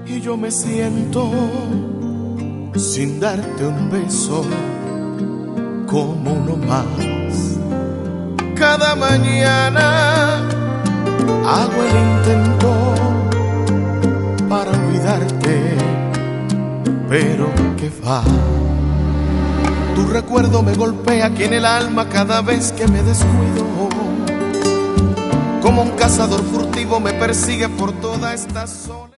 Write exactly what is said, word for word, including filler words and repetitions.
y yo me siento sin darte un beso como uno más. Cada mañana hago el intento para olvidarte, pero qué va. Tu recuerdo me golpea aquí en el alma cada vez que me descuido. Como un cazador furtivo me persigue por toda esta soledad.